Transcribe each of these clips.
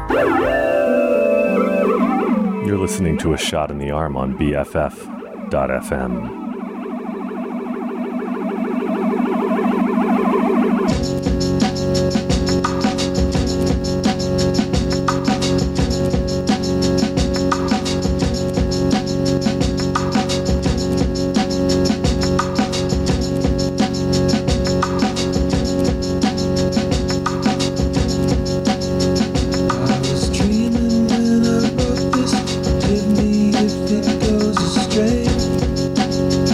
You're listening to A Shot in the Arm on BFF.FM. If it goes astray,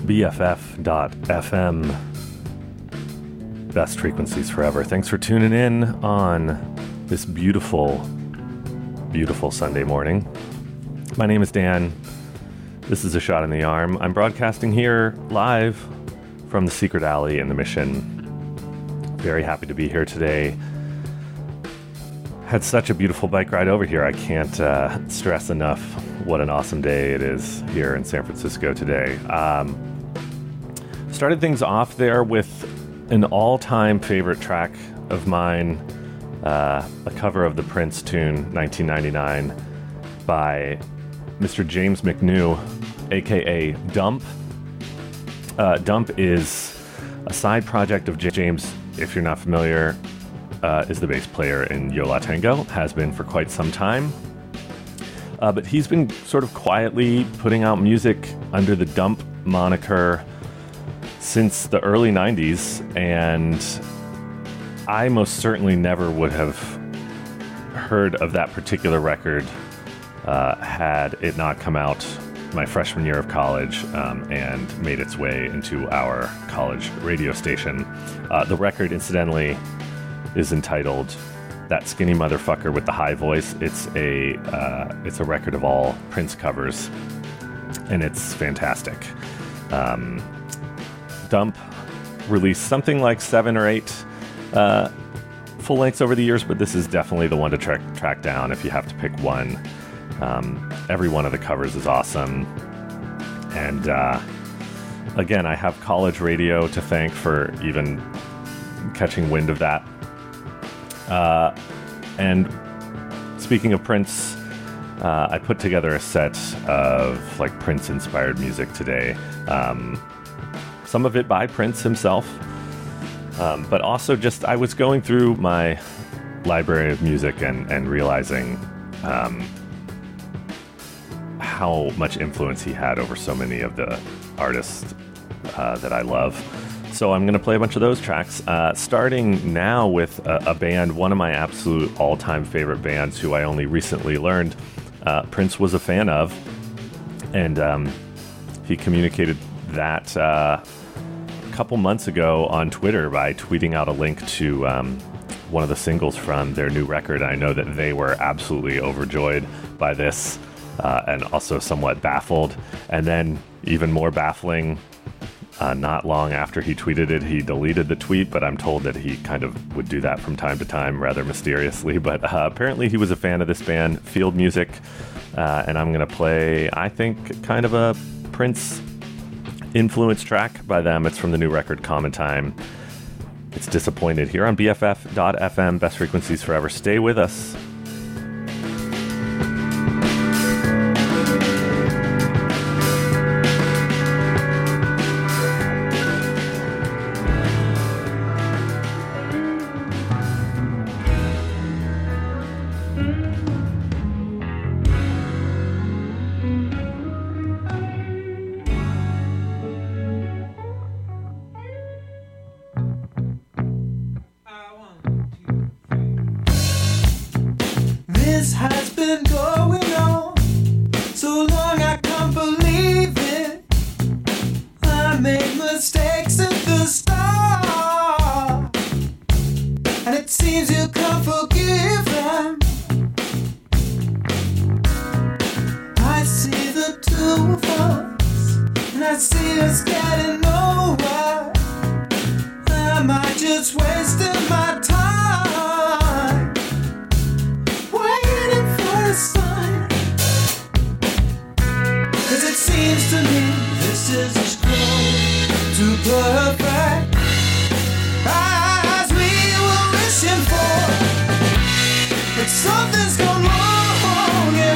BFF.FM. Best frequencies forever. Thanks for tuning in on this beautiful, beautiful Sunday morning. My name is Dan. This is A Shot in the Arm. I'm broadcasting here live from the Secret Alley in the Mission. Very happy to be here today. Had such a beautiful bike ride over here. I can't stress enough what an awesome day it is here in San Francisco today. Started things off there with an all-time favorite track of mine, a cover of the Prince tune 1999 by Mr. James McNew, aka Dump. Dump is a side project of James. If you're not familiar, is the bass player in Yo La Tengo, has been for quite some time. But he's been sort of quietly putting out music under the Dump moniker since the early 90s, and I most certainly never would have heard of that particular record had it not come out my freshman year of college and made its way into our college radio station. The record, incidentally, is entitled That Skinny Motherfucker with the High Voice. It's a record of all Prince covers, and it's fantastic. Dump released something like 7 or 8 full lengths over the years, but this is definitely the one to track down if you have to pick one. Every one of the covers is awesome. And again, I have college radio to thank for even catching wind of that. And speaking of Prince, I put together a set of like Prince-inspired music today. Some of it by Prince himself, but also just I was going through my library of music and realizing how much influence he had over so many of the artists that I love. So I'm going to play a bunch of those tracks, starting now with a band, one of my absolute all-time favorite bands who I only recently learned Prince was a fan of, and he communicated that a couple months ago on Twitter by tweeting out a link to one of the singles from their new record. I know that they were absolutely overjoyed by this and also somewhat baffled. And then even more baffling, not long after he tweeted it, he deleted the tweet, but I'm told that he kind of would do that from time to time rather mysteriously. But apparently he was a fan of this band, Field Music, and I'm going to play, I think, kind of a Prince influence track by them. It's from the new record Common Time. It's Disappointed here on BFF.FM, best frequencies forever. Stay with us.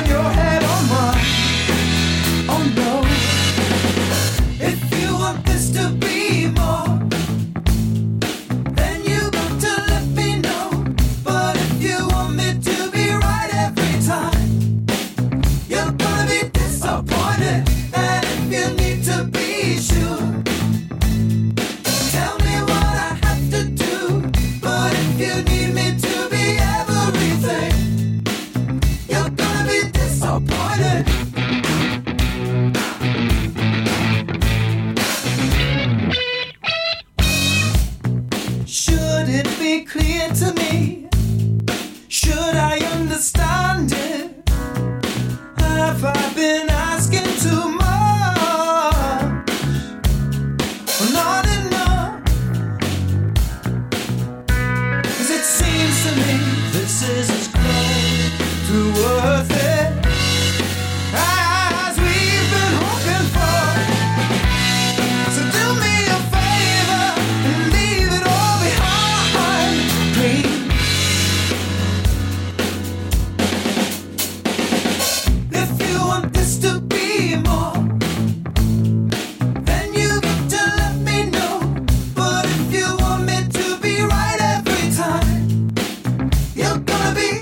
If you want this promises is close to worth it. As we've been hoping for. So do me a favor and leave it all behind, please. If you want this to be more, then you get to let me know. But if you want me to be right every time, you're gonna be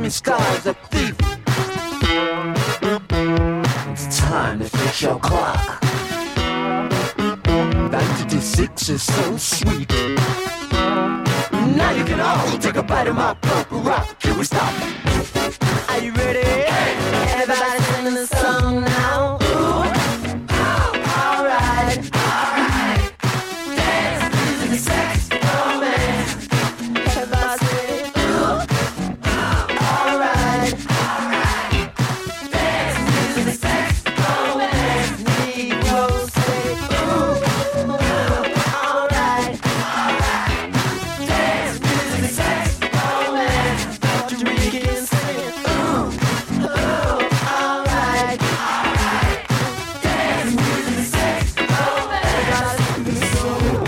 shooting stars, a thief. It's time to fix your clock. 96 is so sweet. Now you can all take a bite of my purple rock. Can we stop? Are you ready? Hey. Everybody singing the song now. Ooh. Alright. Alright. Dance, music, sex, romance. Everybody say, ooh. Alright. Alright. Dance, music, sex, romance. Negroes say, ooh. Alright. Alright. Dance, music, sex, romance. Puerto Ricans say, ooh. Alright. Alright. Dance, music, sex, romance. Everybody sing the song.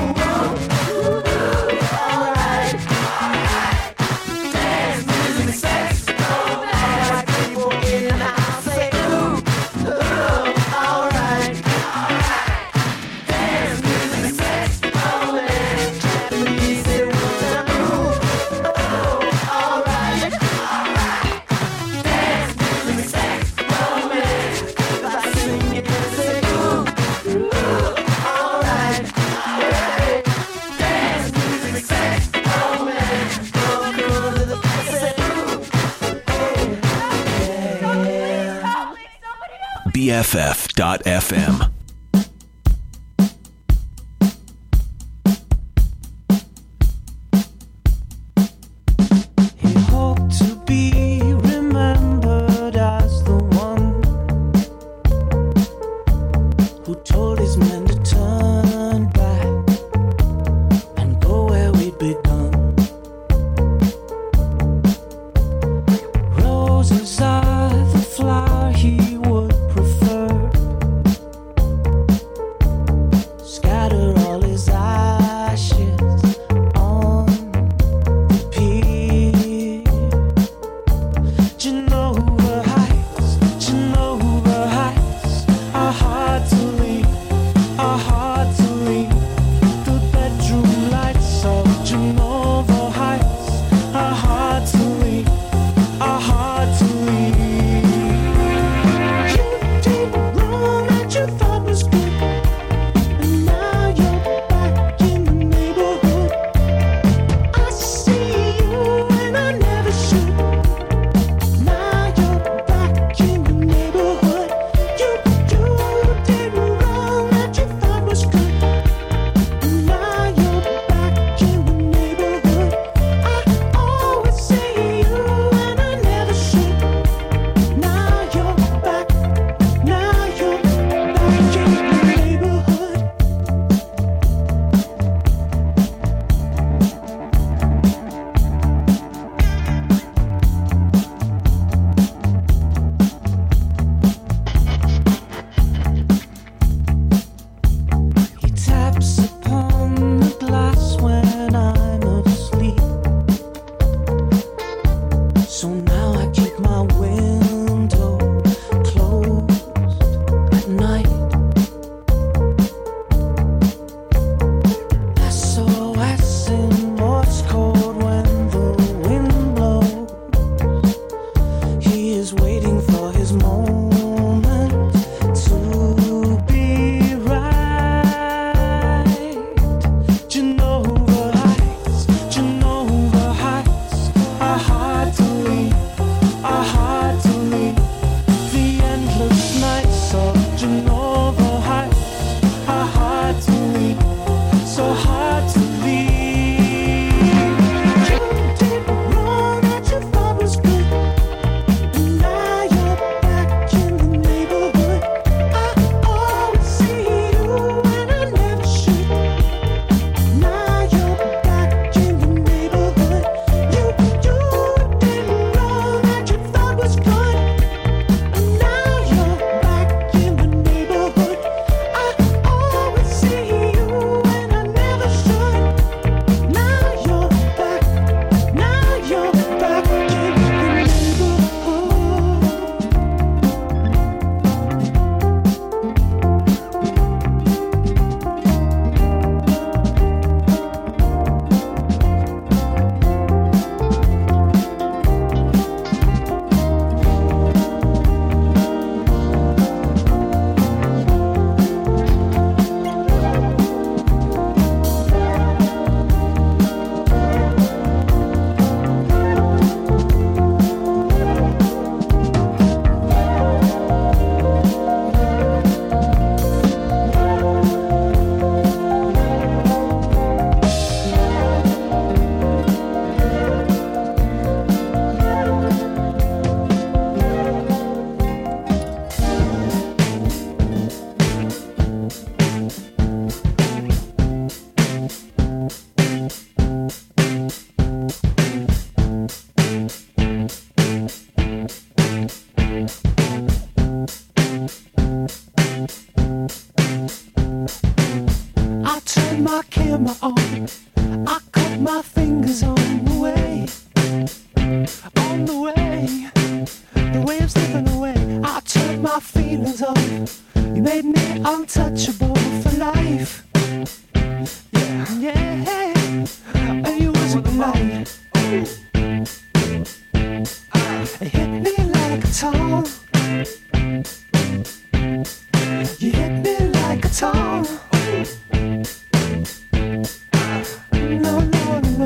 Alright. Alright. Dance, music, sex, romance. White people in the house say, ooh. Alright. Alright. Dance, music, sex, romance. Japanese say one time, ooh. Alright. Alright. Dance, music, sex, romance. Everybody sing it and say, ooh. Alright. Hey. Dance, music, sex, romance. Go to the place, say, ooh. Yeah. BFF.FM. He hoped to be remembered as the one who told his men to turn back and go where we'd begun. Roses are the flower he would prefer. Scatter all his ashes on the pier. Genova Heights are hard to leave, are turned my camera on. I cut my fingers on the way. On the way. The way I'm slipping away. I turned my feelings on. You made me untouchable for life. Yeah, yeah. And you wasn't polite. It hit me like a tone. You hit me like a tone. No, no, no.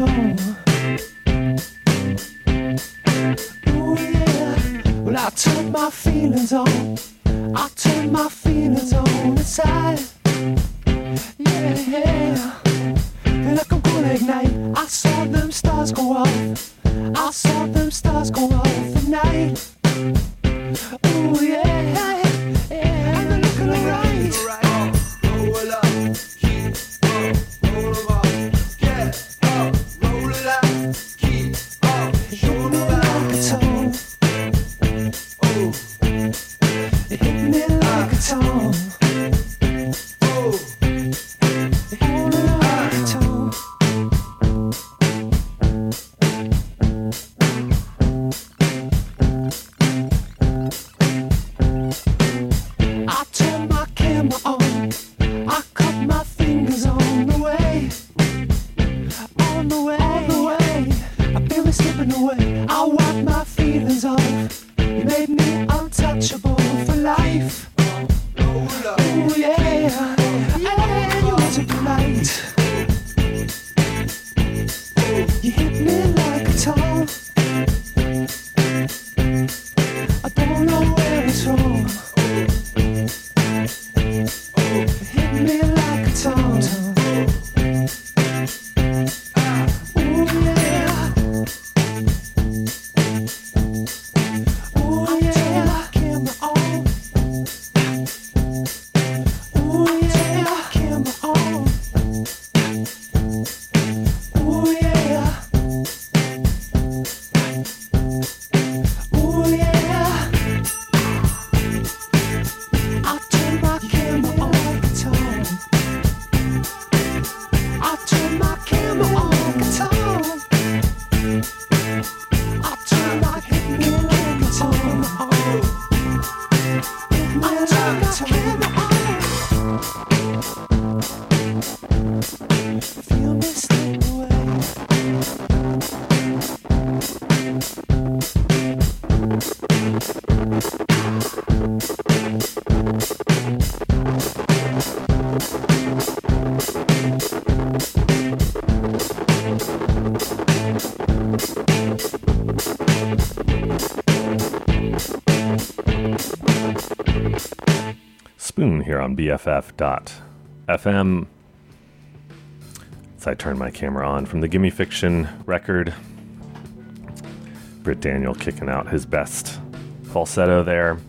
Ooh, yeah. Well, I turned my feelings on. I turned my feelings on inside. Yeah, yeah. And like I'm gonna ignite. I saw them stars go off. I saw them stars go off at night. Ooh, yeah, yeah. And they're looking alright. Roll up, keep up, roll up, get up, roll it up, keep up, show me Like a tone. oh, It hit me like a tone. oh, It hit me like a tone. I turned my camera on. I cut my fingers on the way. On the way. On the way. I feel me slipping away. I wipe my feelings off. You made me untouchable for life. roll up, Ooh, yeah. And you wasn't polite. You hit me like a tone. I don't know where it's from. Hit me like a tone. Ooh, yeah. Ooh, yeah. Camera on. Ooh, yeah. Camera on. Ooh, yeah. Ooh, yeah. I turn my camera on like a tone. I turn my camera on like a tone. I turn my camera like a tone. I turn my camera on. Feel me slip away. Spoon here on BFF.FM. As I turn my camera on from the Gimme Fiction record, Britt Daniel kicking out his best falsetto there.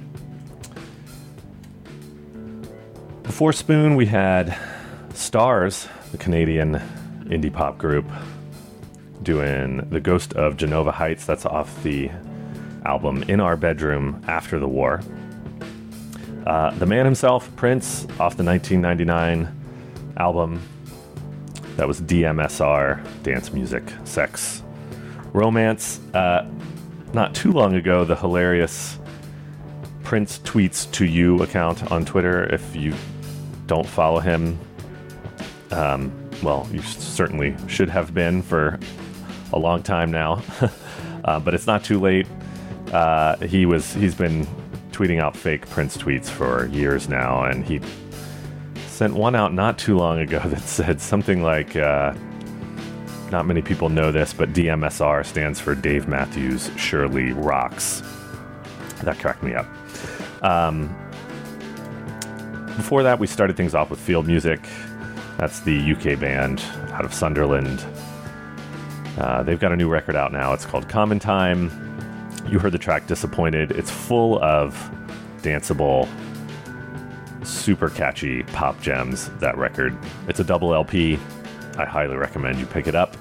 Before Spoon, we had Stars, the Canadian indie pop group, doing The Ghost of Genova Heights. That's off the album In Our Bedroom After the War. The man himself, Prince, off the 1999 album. That was DMSR, Dance Music, Sex, Romance. Not too long ago, the hilarious Prince Tweets to You account on Twitter. If you don't follow him, well, you certainly should have been for a long time now. But it's not too late. He's been tweeting out fake Prince tweets for years now, and he sent one out not too long ago that said something like, not many people know this, but DMSR stands for Dave Matthews Surely Rocks. That cracked me up. Before that, we started things off with Field Music. That's the UK band out of Sunderland. They've got a new record out now. It's called Common Time. You heard the track Disappointed. It's full of danceable, super catchy pop gems, that record. It's a double LP. I highly recommend you pick it up.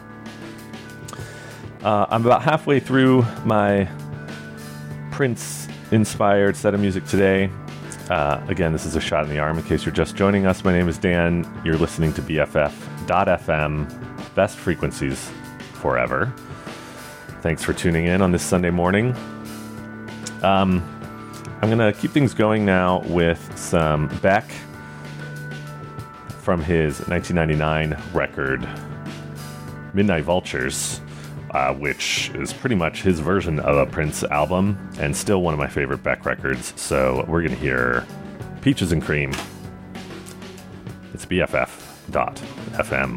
I'm about halfway through my Prince-inspired set of music today. Again, this is a shot in the arm in case you're just joining us. My name is Dan. You're listening to BFF.FM, best frequencies forever. Thanks for tuning in on this Sunday morning. I'm going to keep things going now with some Beck from his 1999 record, Midnight Vultures, which is pretty much his version of a Prince album and still one of my favorite Beck records. So we're going to hear Peaches and Cream. It's BFF.FM.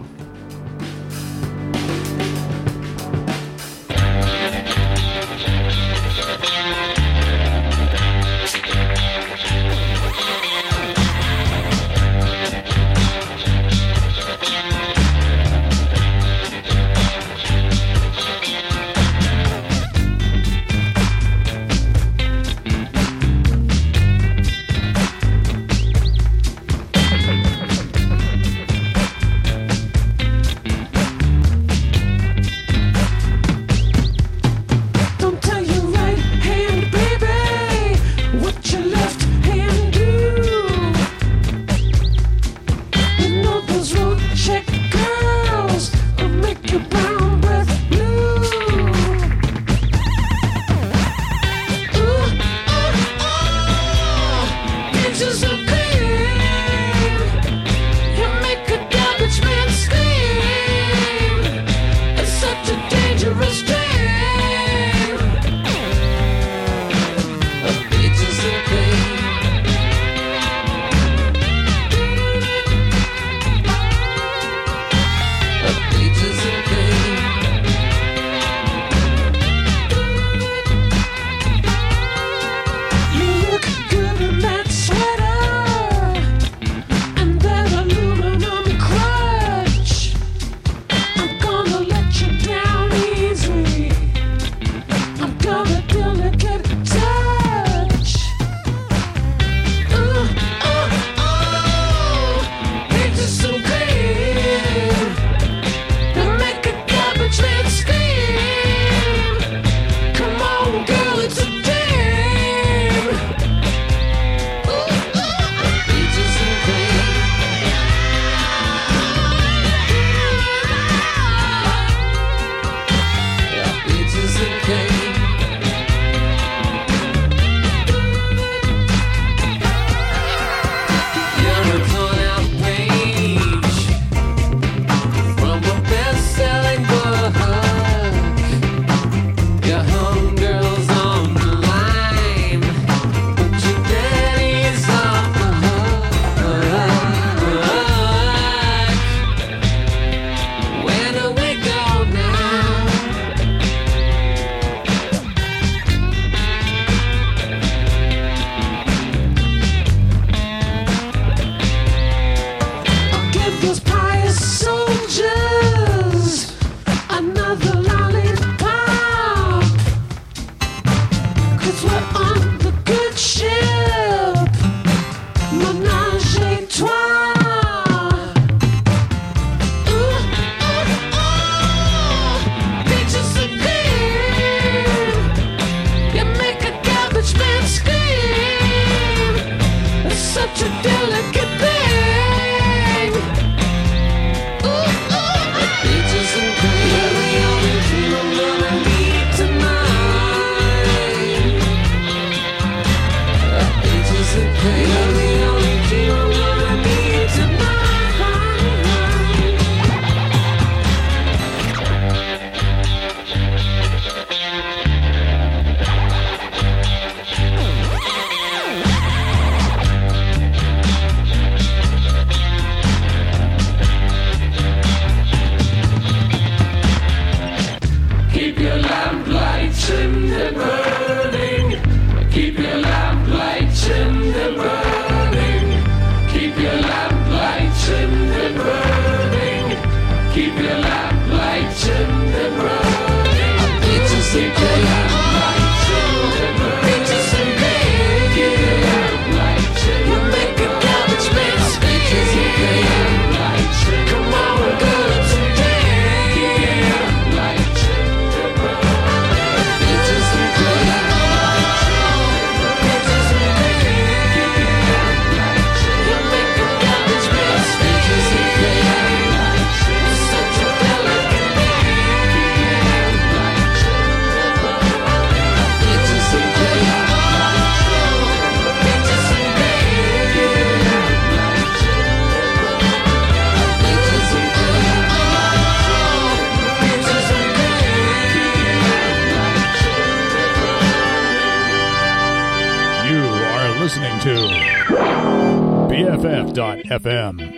BFF.FM.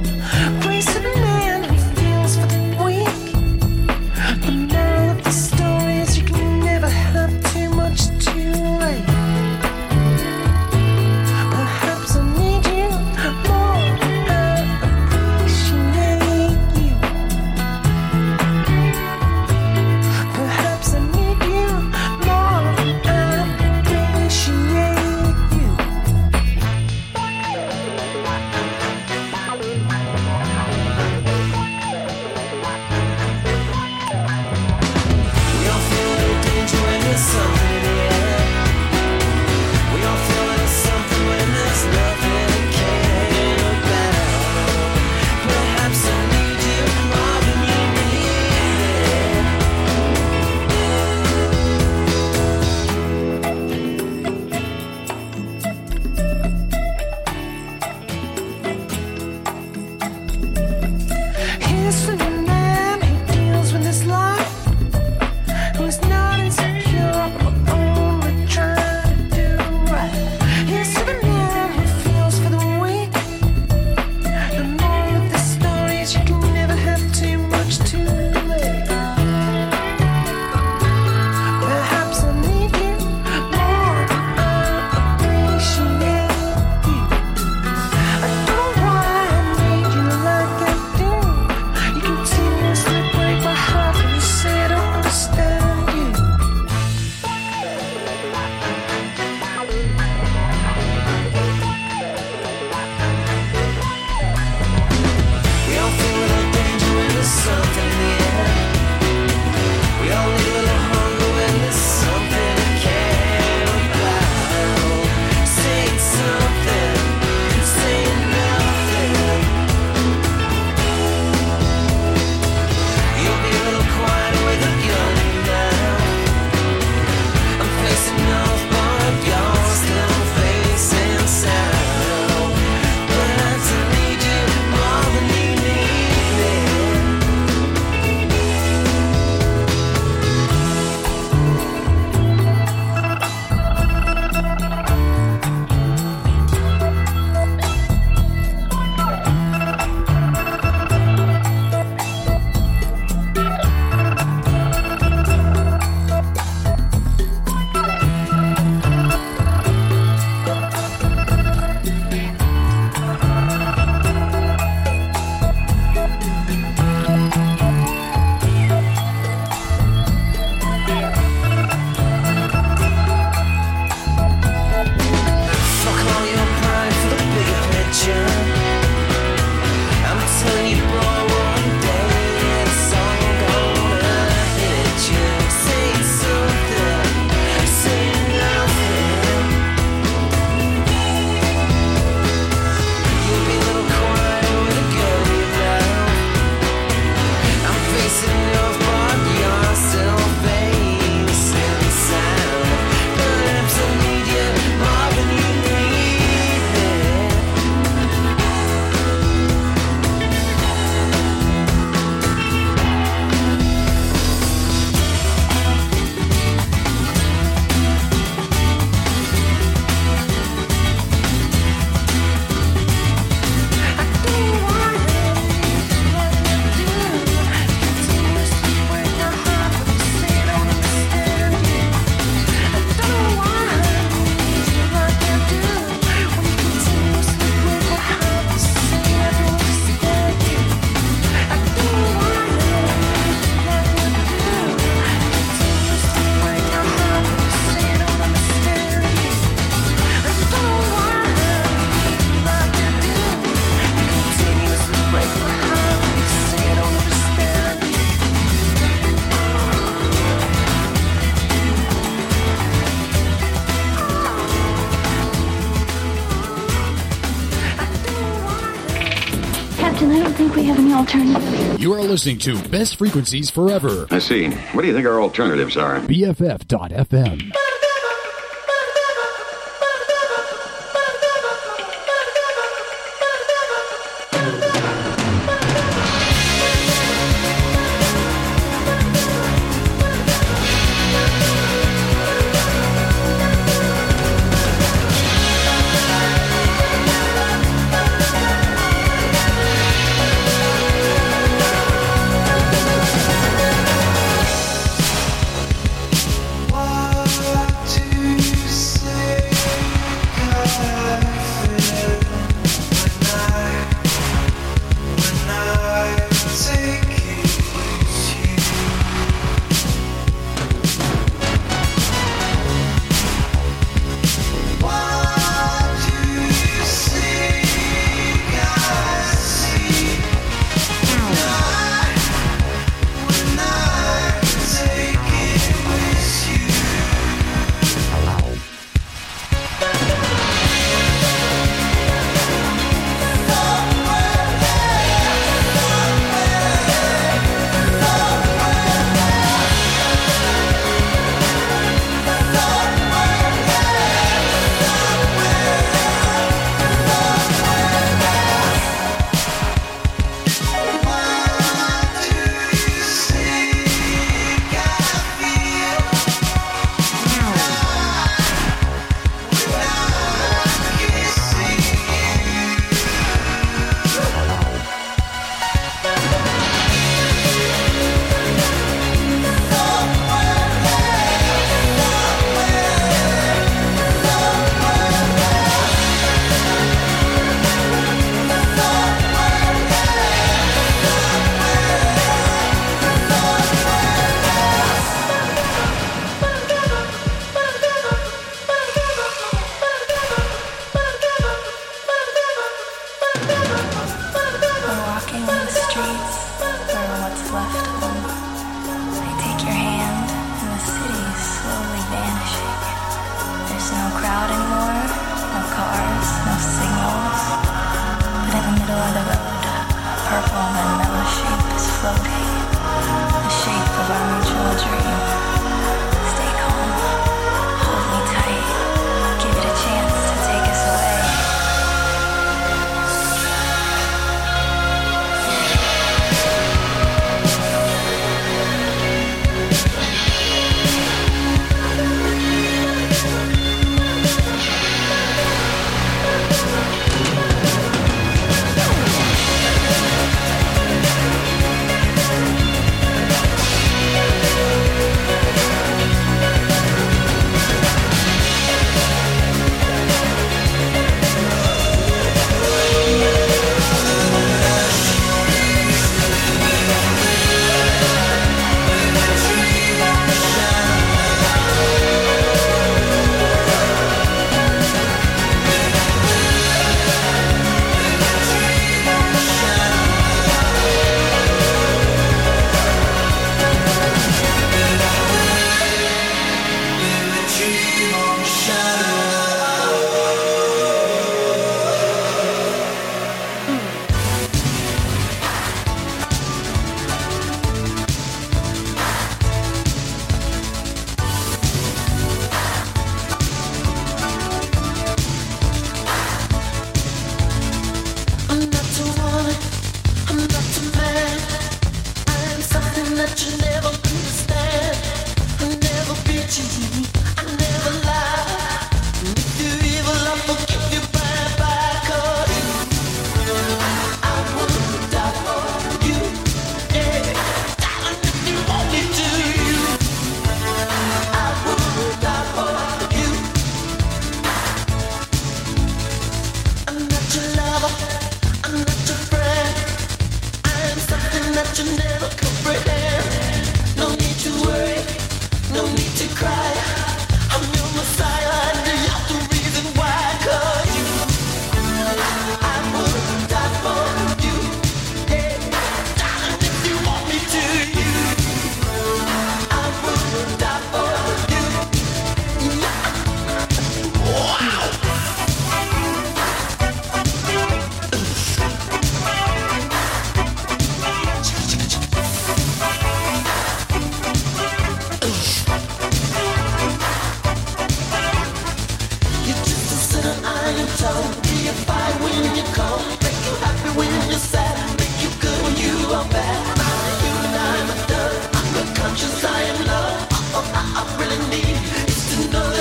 Grace of man who feels for the weak, the man of the storm. alternative. You are listening to Best Frequencies Forever. I see. What do you think our alternatives are? BFF.FM. Why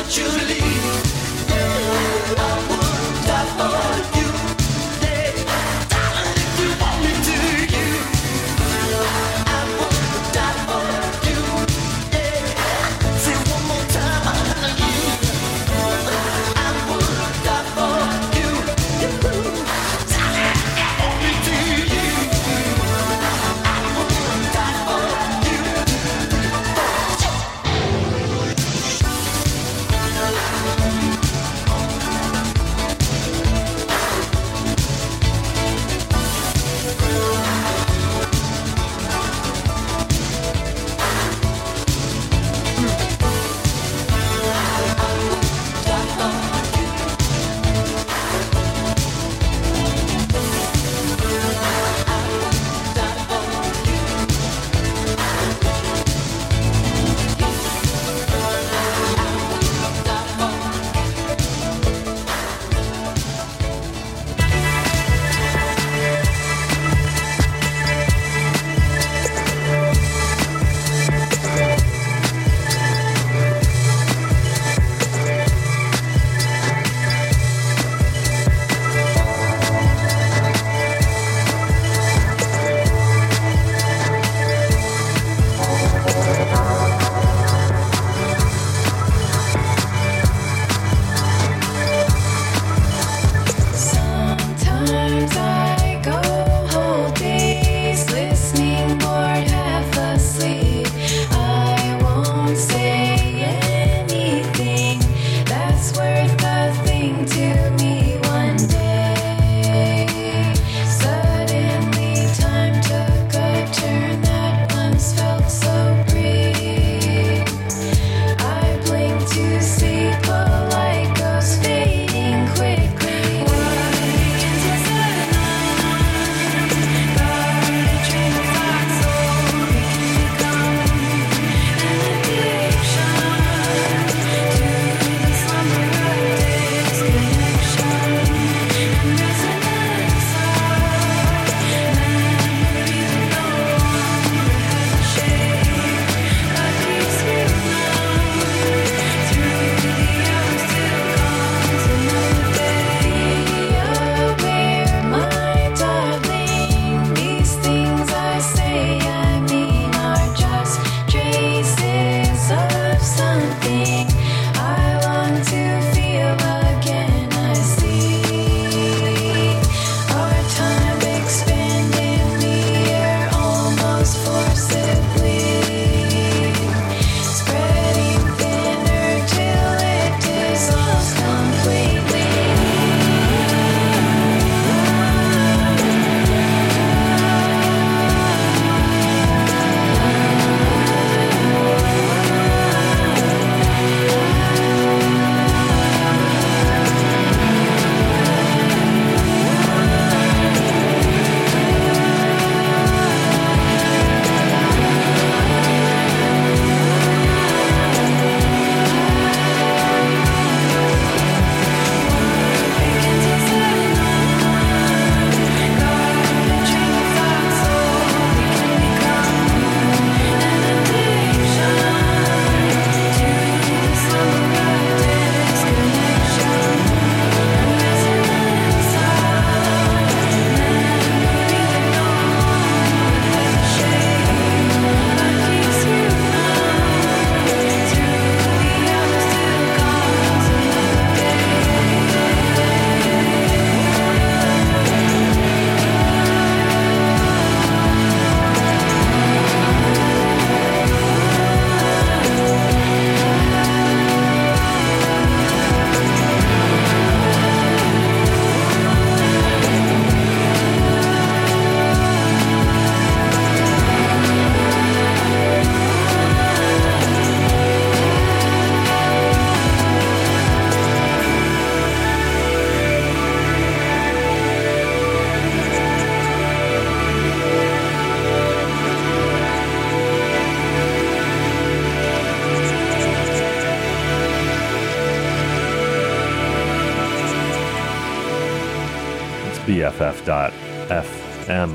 BFF.FM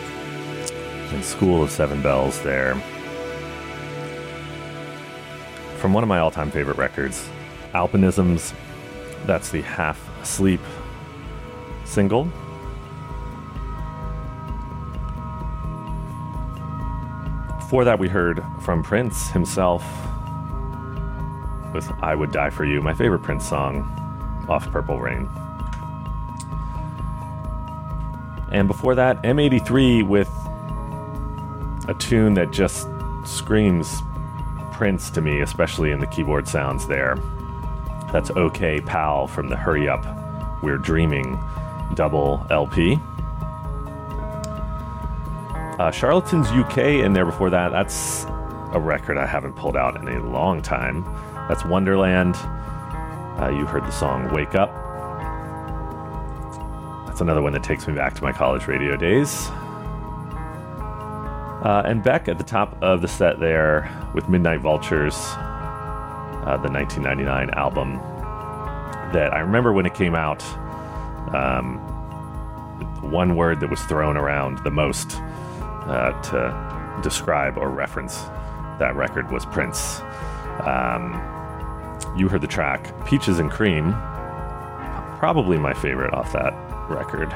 and School of Seven Bells there. from one of my all-time favorite records, Alpinisms. That's the Half Asleep single. Before that, we heard from Prince himself with I Would Die For You, my favorite Prince song off Purple Rain. And before that, M83 with a tune that just screams Prince to me, especially in the keyboard sounds there. That's OK Pal from the Hurry Up, We're Dreaming double LP. Charlatans UK in there before that. That's a record I haven't pulled out in a long time. That's Wonderland. You heard the song Wake Up. That's another one that takes me back to my college radio days. And Beck at the top of the set there with Midnight Vultures, the 1999 album that I remember when it came out. One word that was thrown around the most to describe or reference that record was Prince. You heard the track Peaches and Cream, probably my favorite off that record.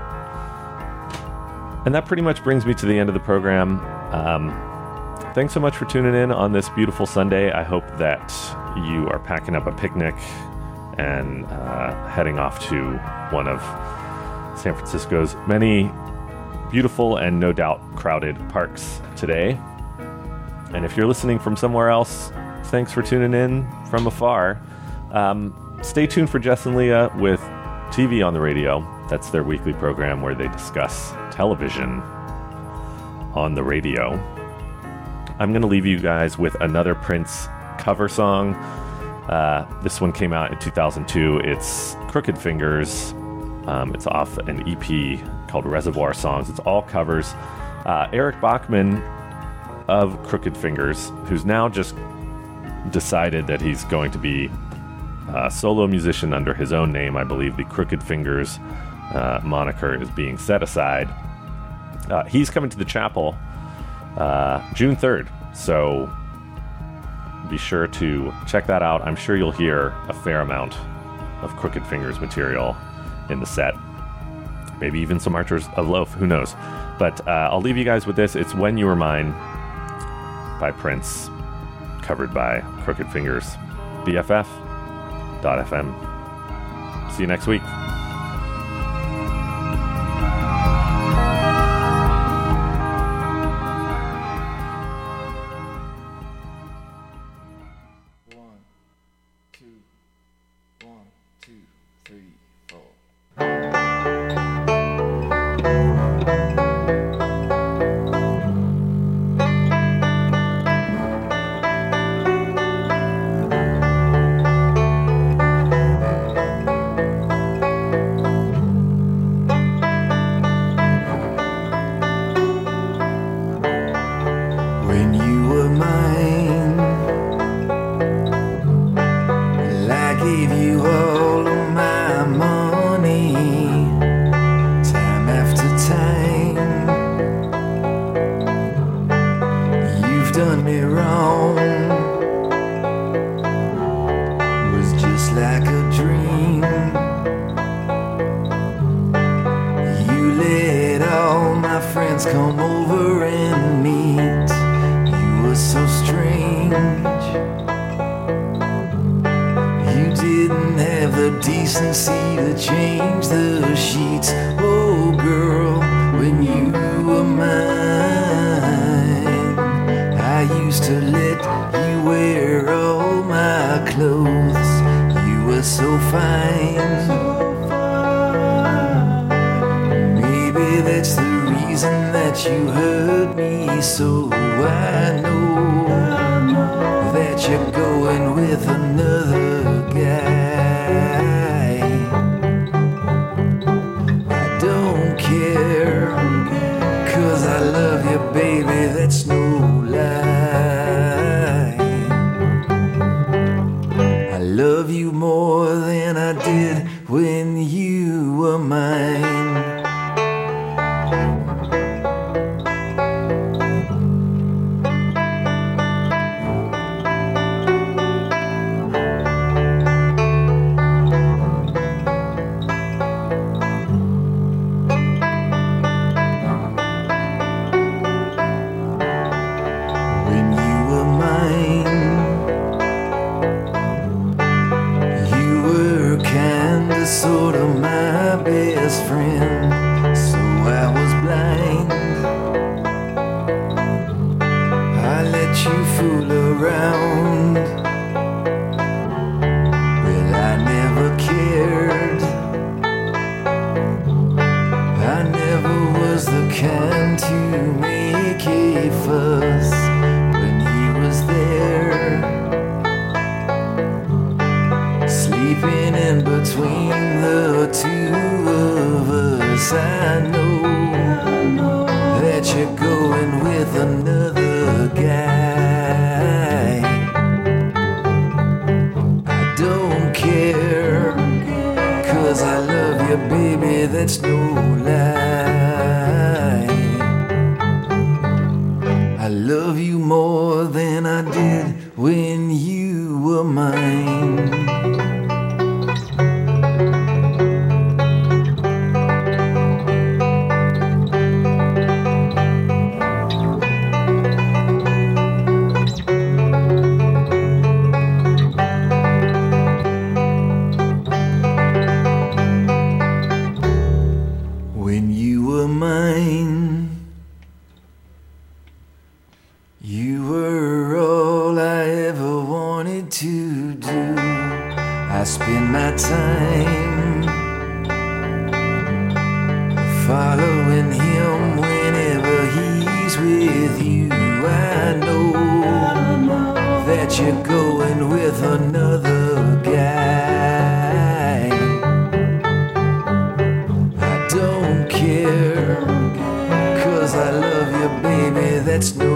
And that pretty much brings me to the end of the program. Thanks so much for tuning in on this beautiful Sunday. I hope that you are packing up a picnic and heading off to one of San Francisco's many beautiful and no doubt crowded parks today. And if you're listening from somewhere else, thanks for tuning in from afar. Stay tuned for Jess and Leah with TV on the Radio. That's their weekly program where they discuss television on the radio. I'm going to leave you guys with another Prince cover song. This one came out in 2002. It's Crooked Fingers. It's off an EP called Reservoir Songs. It's all covers. Eric Bachman of Crooked Fingers, who's now just decided that he's going to be a solo musician under his own name. I believe the Crooked Fingers moniker is being set aside. He's coming to the Chapel June 3rd, so be sure to check that out. I'm sure you'll hear a fair amount of Crooked Fingers material in the set. Maybe even some Archers of Loaf, who knows. But I'll leave you guys with this. It's When You Were Mine by Prince, covered by Crooked Fingers. BFF.FM. See you next week. Come over and meet. You were so strange. You didn't have the decency to change the sheets. Oh girl, when you were mine, I used to let you wear all my clothes. You were so fine. Maybe that's the reason that you hurt me so. I know that you're going with another guy. I don't care, 'cause I love you, baby, that's no lie. I love you more than I did when you were mine. between the two of us. I know that you're going with another guy. I don't care, 'cause I love you, baby, that's no lie. I love you more than I did when you were mine. When you were mine, you were all I ever wanted to do. I spend my time following him whenever he's with you. I know that you're going with another guy. I don't care, 'cause I love you, baby, that's no